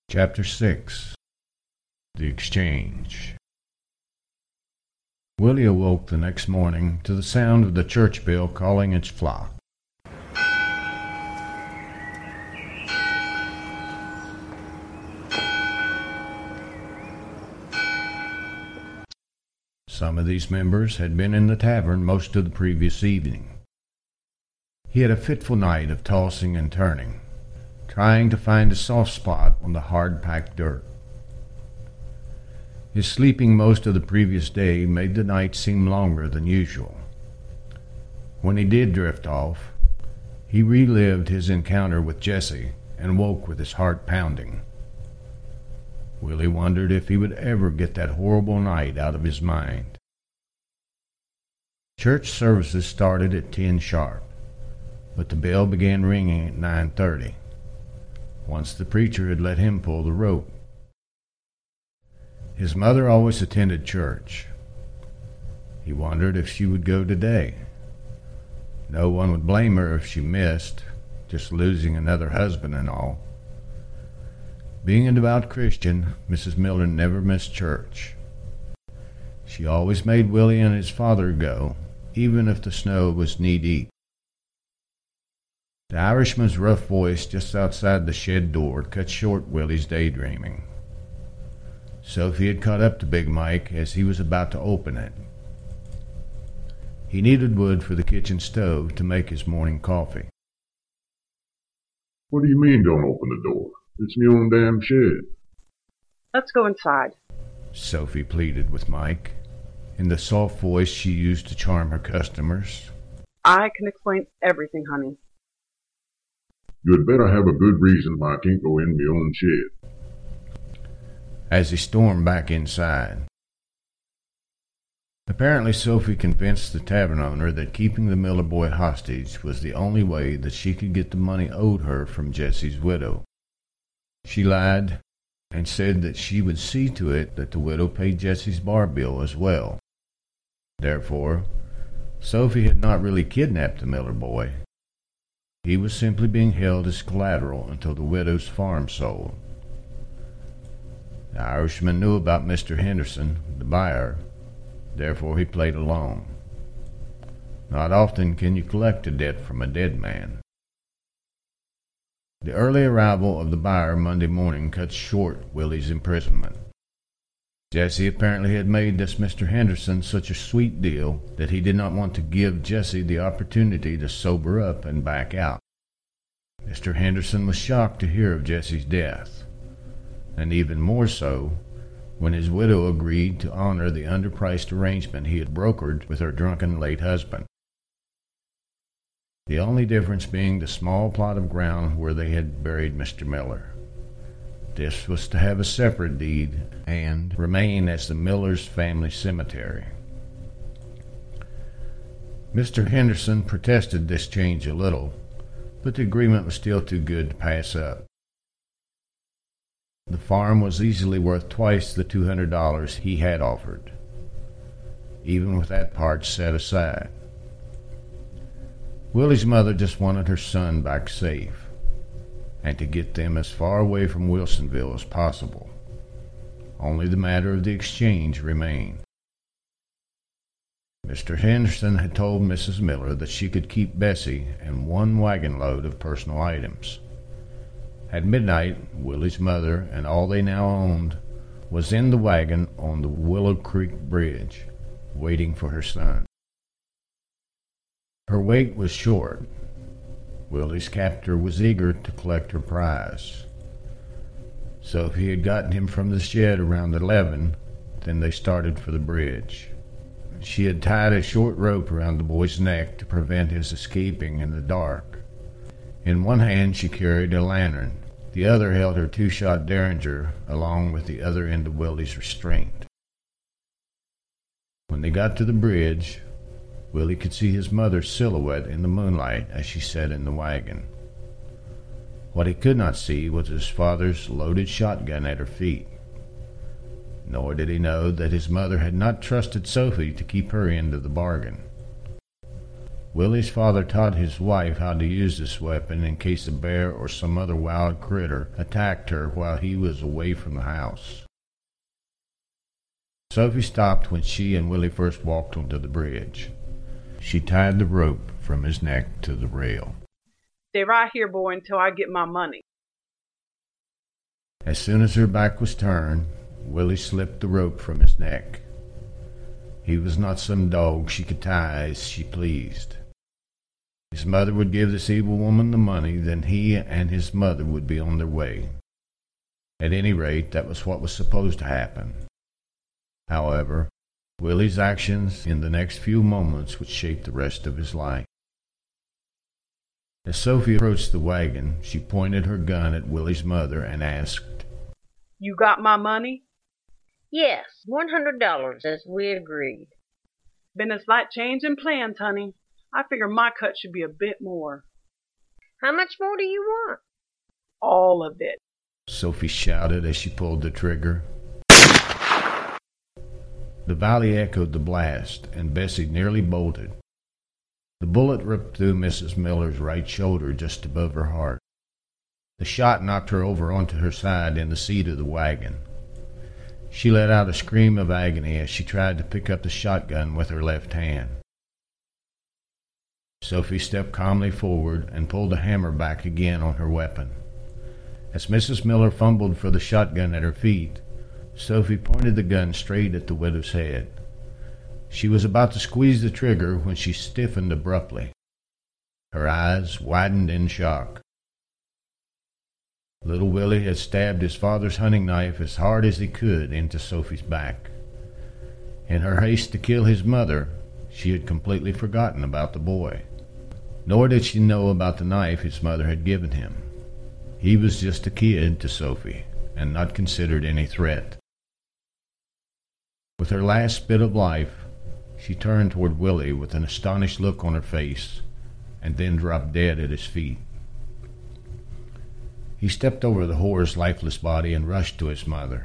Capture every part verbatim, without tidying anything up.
Chapter six. The Exchange. Willie awoke the next morning to the sound of the church bell calling its flock. Some of these members had been in the tavern most of the previous evening. He had a fitful night of tossing and turning, trying to find a soft spot on the hard-packed dirt. His sleeping most of the previous day made the night seem longer than usual. When he did drift off, he relived his encounter with Jessie and woke with his heart pounding. Willie wondered if he would ever get that horrible night out of his mind. Church services started at ten sharp, but the bell began ringing at nine thirty. Once the preacher had let him pull the rope. His mother always attended church. He wondered if she would go today. No one would blame her if she missed, just losing another husband and all. Being a devout Christian, Missus Miller never missed church. She always made Willie and his father go, even if the snow was knee-deep. The Irishman's rough voice just outside the shed door cut short Willie's daydreaming. Sophie had caught up to Big Mike as he was about to open it. He needed wood for the kitchen stove to make his morning coffee. What do you mean don't open the door? It's me own damn shed. Let's go inside, Sophie pleaded with Mike, in the soft voice she used to charm her customers. I can explain everything, honey. You had better have a good reason why I can't go in my own shed. As he stormed back inside. Apparently Sophie convinced the tavern owner that keeping the Miller boy hostage was the only way that she could get the money owed her from Jessie's widow. She lied and said that she would see to it that the widow paid Jessie's bar bill as well. Therefore, Sophie had not really kidnapped the Miller boy. He was simply being held as collateral until the widow's farm sold. The Irishman knew about Mister Henderson, the buyer, therefore he played along. Not often can you collect a debt from a dead man. The early arrival of the buyer Monday morning cut short Willie's imprisonment. Jessie apparently had made this Mister Henderson such a sweet deal that he did not want to give Jessie the opportunity to sober up and back out. Mister Henderson was shocked to hear of Jessie's death, and even more so when his widow agreed to honor the underpriced arrangement he had brokered with her drunken late husband. The only difference being the small plot of ground where they had buried Mister Miller. This was to have a separate deed and remain as the Millers' family cemetery. Mister Henderson protested this change a little, but the agreement was still too good to pass up. The farm was easily worth twice the two hundred dollars he had offered, even with that part set aside. Willie's mother just wanted her son back safe, and to get them as far away from Wilsonville as possible. Only the matter of the exchange remained. Mister Henderson had told Missus Miller that she could keep Bessie and one wagon load of personal items. At midnight, Willie's mother and all they now owned was in the wagon on the Willow Creek Bridge, waiting for her son. Her wait was short. Willie's captor was eager to collect her prize. Sophie had gotten him from the shed around eleven, then they started for the bridge. She had tied a short rope around the boy's neck to prevent his escaping in the dark. In one hand she carried a lantern. The other held her two-shot Derringer along with the other end of Willie's restraint. When they got to the bridge, Willie could see his mother's silhouette in the moonlight as she sat in the wagon. What he could not see was his father's loaded shotgun at her feet. Nor did he know that his mother had not trusted Sophie to keep her end of the bargain. Willie's father taught his wife how to use this weapon in case a bear or some other wild critter attacked her while he was away from the house. Sophie stopped when she and Willie first walked onto the bridge. She tied the rope from his neck to the rail. Stay right here, boy, until I get my money. As soon as her back was turned, Willie slipped the rope from his neck. He was not some dog she could tie as she pleased. His mother would give this evil woman the money, then he and his mother would be on their way. At any rate, that was what was supposed to happen. However, Willie's actions in the next few moments would shape the rest of his life. As Sophie approached the wagon, she pointed her gun at Willie's mother and asked, You got my money? Yes, one hundred dollars as we agreed. Been a slight change in plans, honey. I figure my cut should be a bit more. How much more do you want? All of it. Sophie shouted as she pulled the trigger. The valley echoed the blast, and Bessie nearly bolted. The bullet ripped through Missus Miller's right shoulder just above her heart. The shot knocked her over onto her side in the seat of the wagon. She let out a scream of agony as she tried to pick up the shotgun with her left hand. Sophie stepped calmly forward and pulled the hammer back again on her weapon. As Missus Miller fumbled for the shotgun at her feet, Sophie pointed the gun straight at the widow's head. She was about to squeeze the trigger when she stiffened abruptly. Her eyes widened in shock. Little Willie had stabbed his father's hunting knife as hard as he could into Sophie's back. In her haste to kill his mother, she had completely forgotten about the boy. Nor did she know about the knife his mother had given him. He was just a kid to Sophie, and not considered any threat. With her last bit of life, she turned toward Willie with an astonished look on her face, and then dropped dead at his feet. He stepped over the whore's lifeless body and rushed to his mother.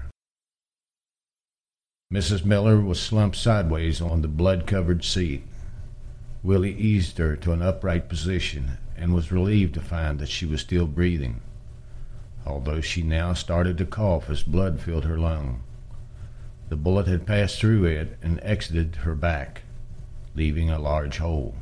Missus Miller was slumped sideways on the blood-covered seat. Willie eased her to an upright position and was relieved to find that she was still breathing, although she now started to cough as blood filled her lung. The bullet had passed through it and exited her back, leaving a large hole.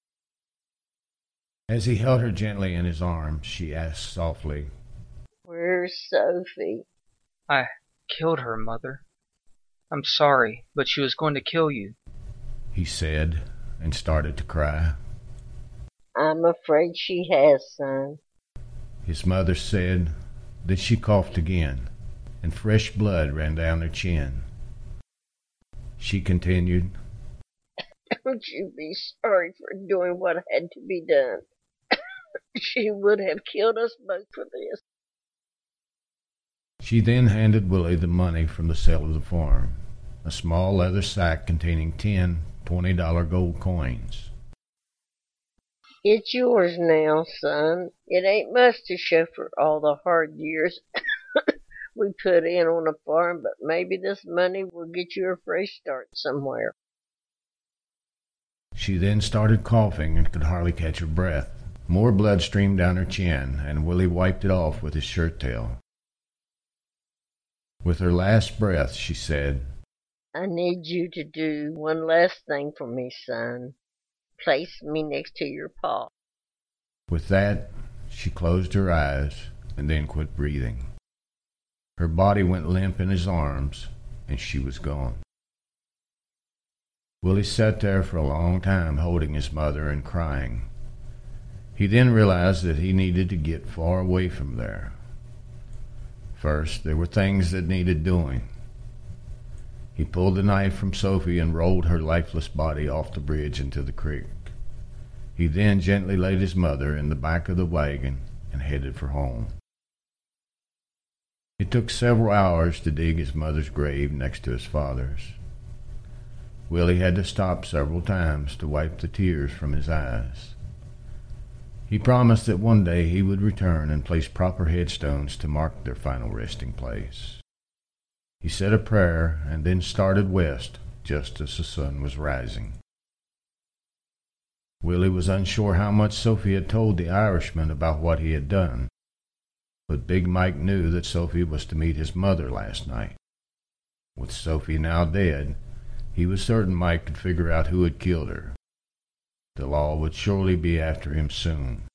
As he held her gently in his arms, she asked softly, Where's Sophie? I killed her, Mother. I'm sorry, but she was going to kill you, he said, and started to cry. I'm afraid she has, son. His mother said. Then she coughed again, and fresh blood ran down her chin. She continued, Don't you be sorry for doing what had to be done. She would have killed us both for this. She then handed Willie the money from the sale of the farm, a small leather sack containing ten twenty-dollar gold coins. It's yours now, son. It ain't much to show for all the hard years we put in on the farm, but maybe this money will get you a fresh start somewhere. She then started coughing and could hardly catch her breath. More blood streamed down her chin, and Willie wiped it off with his shirt tail. With her last breath, she said, I need you to do one last thing for me, son. Place me next to your pa. With that, she closed her eyes and then quit breathing. Her body went limp in his arms, and she was gone. Willie sat there for a long time holding his mother and crying. He then realized that he needed to get far away from there. First, there were things that needed doing. He pulled the knife from Sophie and rolled her lifeless body off the bridge into the creek. He then gently laid his mother in the back of the wagon and headed for home. It took several hours to dig his mother's grave next to his father's. Willie had to stop several times to wipe the tears from his eyes. He promised that one day he would return and place proper headstones to mark their final resting place. He said a prayer and then started west just as the sun was rising. Willie was unsure how much Sophie had told the Irishman about what he had done, but Big Mike knew that Sophie was to meet his mother last night. With Sophie now dead, he was certain Mike could figure out who had killed her. The law would surely be after him soon.